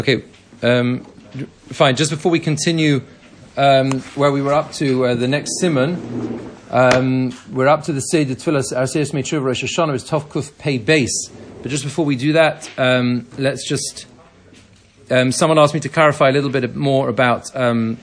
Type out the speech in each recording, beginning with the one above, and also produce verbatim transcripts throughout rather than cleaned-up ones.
Okay, um, fine. Just before we continue um, where we were up to, uh, the next simon, um, we're up to the Seder Tfilas Arseis Meitshuva Rosh Hashanah is Tov Kuf Pei Beis. But just before we do that, um, let's just. Um, someone asked me to clarify a little bit more about um,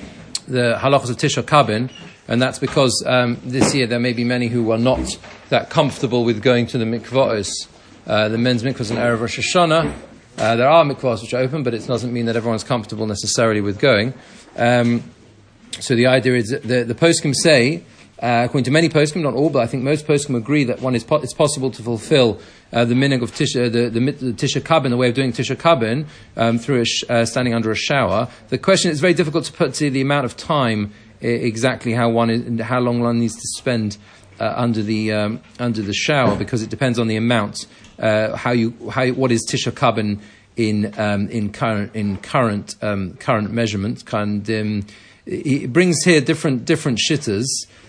the halachos of Tisha Kabin, and that's because um, this year there may be many who are not that comfortable with going to the mikvahos, uh, the men's mikvahs in Erev Rosh Hashanah. Uh, there are mikvahs which are open, but it doesn't mean that everyone's comfortable necessarily with going. Um, so the idea is that the, the poskim say, uh, according to many poskim, not all, but I think most poskim agree that one is po- it's possible to fulfill uh, the minhag of Tisha, the, the, the Tisha Kabin, the way of doing Tisha Kabin, um, through a sh- uh, standing under a shower. The question is very difficult to put to the amount of time I- exactly how one is, how long one needs to spend uh, under the um, under the shower, because it depends on the amount. Uh, how you how what is Tisha Kabin in um, in current in current um, current measurements? And um, it brings here different different shittas.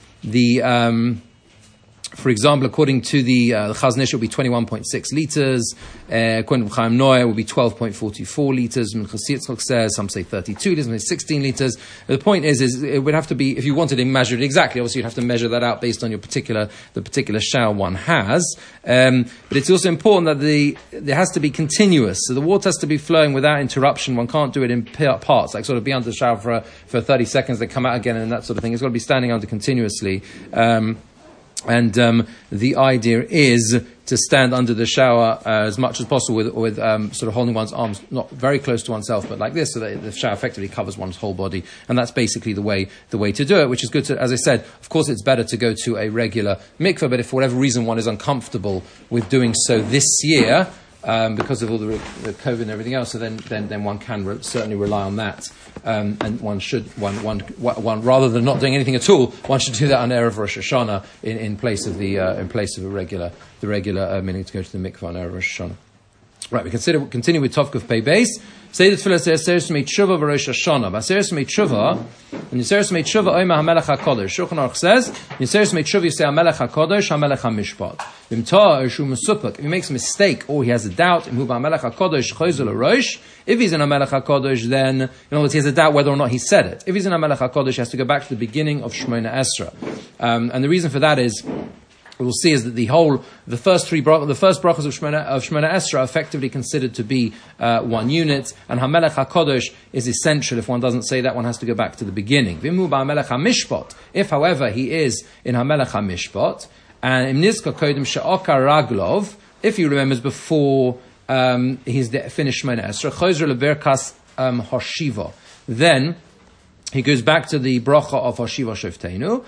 The um, for example, according to the uh, the Chazon Ish, it will be twenty-one point six liters. Uh, according to Chaim Noah, it will be twelve point four four liters. Minchas Yitzchok says some say thirty-two liters, some say sixteen liters. The point is, is it would have to be, if you wanted to measure it exactly, obviously you'd have to measure that out based on your particular the particular shower one has. Um, but it's also important that the there has to be continuous, so the water has to be flowing without interruption. One can't do it in parts, like sort of be under the shower for for thirty seconds, then come out again, and that sort of thing. It's got to be standing under continuously. Um, And um, the idea is to stand under the shower uh, as much as possible with, with um, sort of holding one's arms not very close to oneself, but like this, so that the shower effectively covers one's whole body. And that's basically the way the way to do it, which is good to, as I said, of course it's better to go to a regular mikveh, but if for whatever reason one is uncomfortable with doing so this year, Um, because of all the, re- the COVID and everything else, so then then, then one can re- certainly rely on that, um, and one should one, one one rather than not doing anything at all, one should do that on Erev Rosh Hashanah in, in place of the uh, in place of a regular the regular uh, meaning to go to the mikvah on Erev Rosh Hashanah. Right, we consider continue with Tov Kuf Pei Beis. Say the tefillah says Seres Meitshuva v'Rosh Hashanah. But Seres Meitshuva, and Seres Meitshuva Oima HaMelech HaKodesh. Shulchan Aruch says, in Seres Meitshuva you say HaMelech HaKodesh, HaMelech HaMishpat. V'imtah Ershu Mesupek. If he makes a mistake or he has a doubt, in Huva HaMelech HaKodesh Choyzel HaRosh. If he's in HaMelech HaKodesh, then in other words he has a doubt whether or not he said it. If he's in HaMelech HaKodesh, he has to go back to the beginning of Shemona Esra. Um, and the reason for that is, we'll see is that the whole, the first three, bra- the first brachas of Shemona, of Shemona Esra are effectively considered to be uh, one unit, and HaMelech HaKodesh is essential. If one doesn't say that, one has to go back to the beginning. V'imhu ba'HaMelech HaMishpat. If, however, he is in HaMelech HaMishpat, and Im Nizka Kodim She'okar Raglov, if he remembers before um, he's finished Shemona Esra, Chozer LeBerkas um, Hoshiva, then he goes back to the bracha of Hashiva Shofteinu,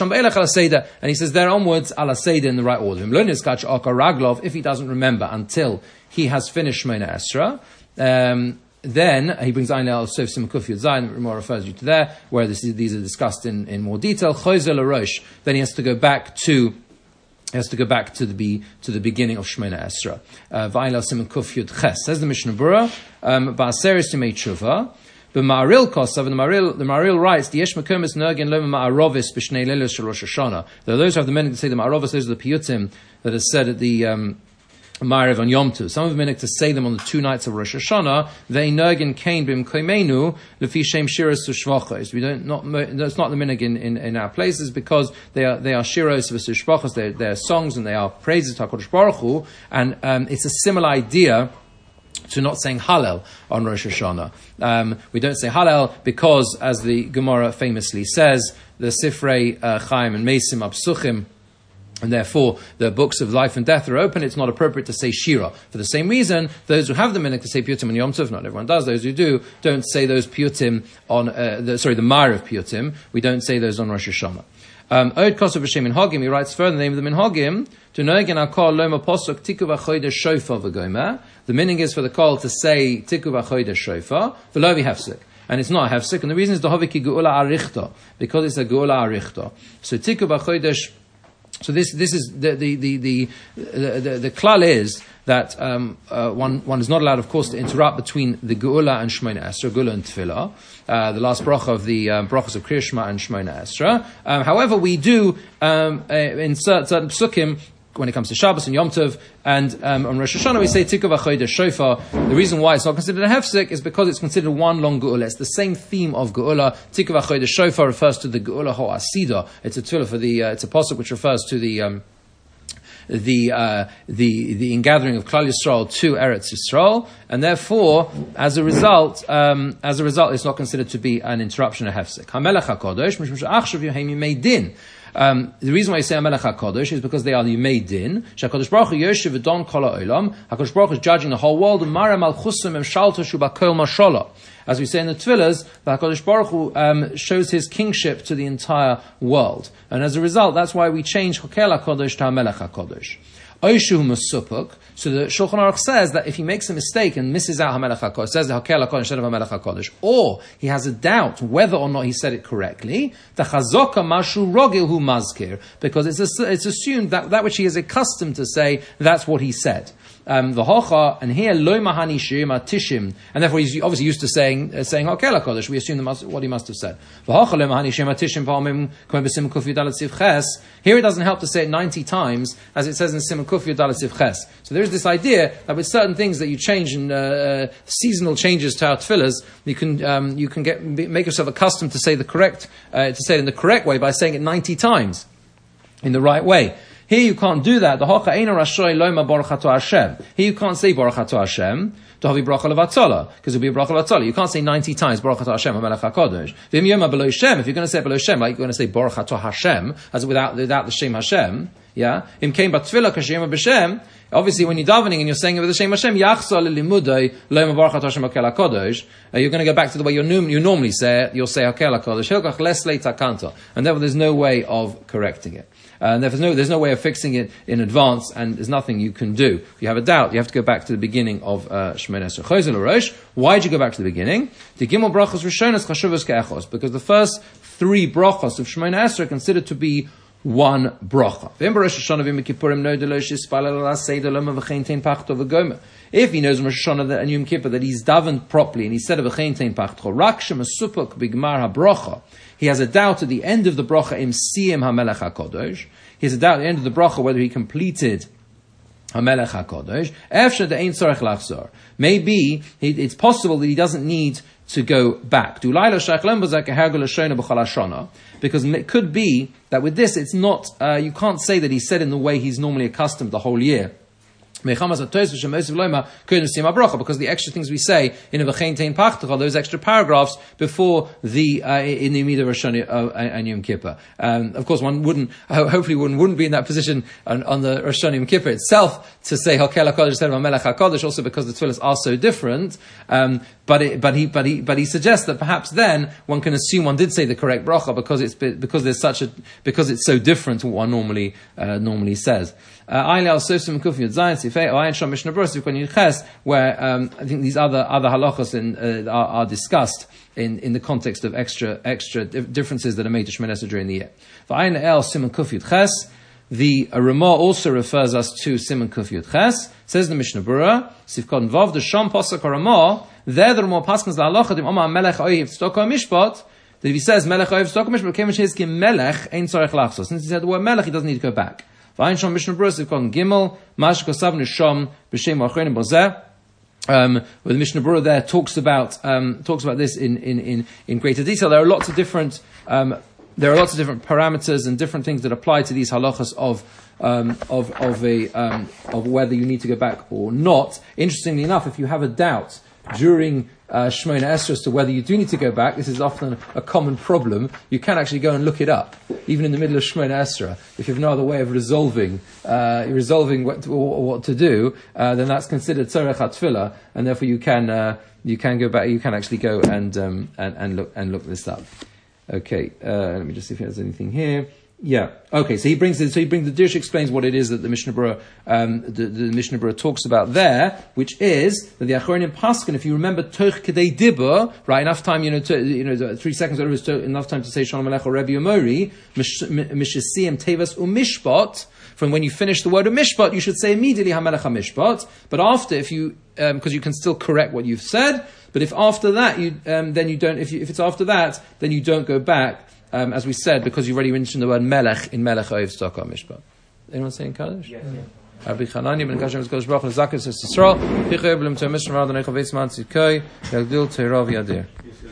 and he says there onwards, Ala Seder in the right order. If he doesn't remember until he has finished Shemona Esra, um, then he brings Ayin Le'al Sof Sim Kuf Yud Zayin, Ramah refers you to there, where this is, these are discussed in, in more detail. Chozer LaRosh, then he has to go back to He has to go back to the be, to the beginning of Shemona Esra. V'ayin Le'al Sim Kuf Yud Ches. Says the Mishnah Berurah, Ba'aseres Yemei Tshuva. But Ma'aril Kosav, and the Ma'aril, the Ma'aril writes, the Yesh Mekomis Nergin Loma Ma'arovis B'shnei Leilos Shel Rosh Hashanah. There are those who have the meaning to say the Ma'arovis, those are the piyutim that are said at the um, Ma'ariv on Yom Tov. Some have the meaning to say them on the two nights of Rosh Hashanah. They Nergin Kain Bim Koimenu Lefi Shem Shiros Ushvachos. We don't not that's not the meaning in, in, in our places, because they are they are Shiros V'Ushvachos. They they are songs and they are praises to HaKadosh Baruch Hu, and um, it's a similar idea to not saying Hallel on Rosh Hashanah. Um, we don't say Hallel because, as the Gemara famously says, the Sifrei uh, Chaim and Mesim Absuchim, and therefore the books of life and death are open. It's not appropriate to say Shira. For the same reason, those who have the minhag to say Piyutim on Yom Tov, not everyone does, those who do, don't say those Piyutim on, uh, the, sorry, the Ma'ariv of Piyutim. We don't say those on Rosh Hashanah. Um, Od Kosav B'Shem Minhagim, he writes further, the name of the Minhagim, to Noegin HaKol Loma Posuk Tiku V'Chodesh Shofar V'Gomer. The meaning is for the Kol to say Tiku V'Chodesh Shofar, V'Lo V'Hefsek. And it's not a Hefsek, and the reason is the Hoviki Geula Arichta, because it's a Geula Arichta. So Tiku V'Chodesh. So this this is the the the the the, the, the klal is that um, uh, one one is not allowed, of course, to interrupt between the Geula and Shemona Esra, Geula and Tefillah, uh, the last bracha of the um, brachas of Kriya Shema and Shemona Esra. Um, however, we do um, uh, in certain, certain psukim when it comes to Shabbos and Yom Tov, and um, on Rosh Hashanah we say Tikva Chodesh Shofar. The reason why it's not considered a hefsek is because it's considered one long Geula. It's the same theme of Geula. Tikva Chodesh Shofar refers to the Geula Ho'asida. It's a tefillah for the, uh, it's a pasuk which refers to the, um, the, uh, the, the ingathering of Klal Yisrael to Eretz Yisrael, and therefore, as a result, um, as a result, it's not considered to be an interruption, a hefsek. HaMelech HaKodesh, Mishum she'achshav yohem yimei din. Um, the reason why I say Amelech HaKadosh is because they are the Yimei Din. Shakadosh Baruch Hu Yoshev V'don Kol HaOlam. HaKadosh Baruch Hu is judging the whole world. Mara Malchusum Em Shalto Shubakol Mashallah. As we say in the Tefillahs, the HaKadosh Baruch Hu um, shows his kingship to the entire world. And as a result, that's why we change Chokel HaKadosh to Amelech HaKadosh. Oishu Musupuk. So the Shulchan Aruch says that if he makes a mistake and misses out Hamelech HaKodesh, says the Hakel HaKodesh instead of Hamelech HaKodesh, or he has a doubt whether or not he said it correctly, the Chazoka Mashu Rogil Hu Mazkir, because it's, a, it's assumed that that which he is accustomed to say, that's what he said. Um, the hocha, and here loy mahani shirima tishim, and therefore he's obviously used to saying uh, saying hakel hakodesh. We assume must, what he must have said. The hocha loy mahani shirima tishim v'almim k'mem b'sim kuf yudalet siv ches. Here it doesn't help to say it ninety times, as it says in Simon kuf yudalet siv ches. So there is this idea that with certain things that you change in uh, uh, seasonal changes to our tefillahs, you can um, you can get make yourself accustomed to say the correct uh, to say it in the correct way by saying it ninety times in the right way. Here you can't do that. The hocha eino rashoy loima baruch ato Hashem. Here you can't say baruch ato Hashem to havi bracha levatzola, because it'll be a bracha levatzola. You can't say ninety times baruch ato Hashem hamelech hakodesh. V'im yoma below Shem. If you're going to say it below Shem, like you're going to say baruch ato Hashem, as without without the Shem Hashem, yeah. Im came bat tefillah kashiyama b'Shem. Obviously, when you're davening and you're saying it with the Shem Hashem, yachzor lilimudei loima baruch ato Hashem hakel hakodesh. You're going to go back to the way you you normally say it. You'll say hakel hakodesh hilkach leslei takanto, and therefore there's no way of correcting it. Uh, and there's no, there's no way of fixing it in advance, and there's nothing you can do. If you have a doubt, you have to go back to the beginning of uh, Shemoneh Esrei. Chozel Rosh. Why did you go back to the beginning? The Gimel brachos Rishonos chashuvos ke'echos, because the first three brachos of Shemoneh Esrei are considered to be one bracha. If he knows in Rosh Hashanah and Yom Kippur that he's davened properly and he said a v'chein tein pachto, rak shemasupuk b'gmar habracha. He has a doubt at the end of the bracha im siyim hamelech hakodesh. He has a doubt at the end of the bracha whether he completed hamelech hakodesh. Efshar de'ein tzorech lachzor. Maybe it's possible that he doesn't need to go back. Because it could be that with this, it's not, uh, you can't say that he said in the way he's normally accustomed the whole year. Because the extra things we say in a v'chein tein pachtocha, those extra paragraphs before the uh, in the Midah Rosh Hashanah uh, and Yom Kippur. Um, of course, one wouldn't, hopefully, one wouldn't be in that position on, on the Rosh Hashanah Yom Kippur itself to say Hakel HaKodesh instead of Hamelech HaKodesh, also because the tefillahs are so different. Um, but it, but he but he but he suggests that perhaps then one can assume one did say the correct bracha because it's because there's such a because it's so different to what one normally uh, normally says. Uh, where um, I think these other other halachos in, uh, are, are discussed in, in the context of extra extra differences that are made to Shemoneh Esrei during the year. The uh, Ramah also refers us to Simon Kuf Yud Ches. Says the Mishnah Berurah, Sifkot Vav the Sham Pasuk Ramah. There the Ramah paskins la'alochat im Omar Melech Oyev Tzedakah Mishpat. That if he says Melech Oyev Tzedakah Mishpat, Kemesh His Kim Melech Ein Tzarech Lachzos. Since he said the word Melech, he doesn't need to go back. V'ayin Sham Mishnah Berurah Sifkot Gimel Mash Kosav Nisham B'Shem Achronim Bozeh. Um, where the Mishnah Berurah there talks about um, talks about this in, in, in, in greater detail. There are lots of different um, there are lots of different parameters and different things that apply to these halachas of um, of of a um, of whether you need to go back or not. Interestingly enough, if you have a doubt during uh, Shemoneh Esrei as to whether you do need to go back, this is often a common problem. You can actually go and look it up, even in the middle of Shemoneh Esrei. If you have no other way of resolving uh, resolving what to, what to do, uh, then that's considered tzorech hatfilah, and therefore you can uh, you can go back. You can actually go and um, and, and look and look this up. Okay, uh, let me just see if there's anything here. Yeah. Okay. So he brings it. So he brings the Dirsh explains what it is that the Mishnah Berurah, um, the, the Mishnah Berurah talks about there, which is that the Achronim Paskin. If you remember Toch Kedei Dibur, right? Enough time, you know, to, you know, three seconds. Whatever is to, enough time to say Shalom Aleichem Rebbe Yomori Mishasiyim Tevas Umishpat. From when you finish the word of Mishpat, you should say immediately Hamelech HaMishpat. But after, if you because um, you can still correct what you've said. But if after that you um, then you don't. If you, if it's after that, then you don't go back. Um, as we said, because you already mentioned the word melech in melech oev tzedakah mishpat. Anyone saying Kaddish? Yes. Rabbi Chananya ben Kashem Kodesh Baruch Hu Zakas Yisrael Pichei B'Lim Tzemishim Radonei Chavetz Man Tzidkei Yagdil Teirav Yadir.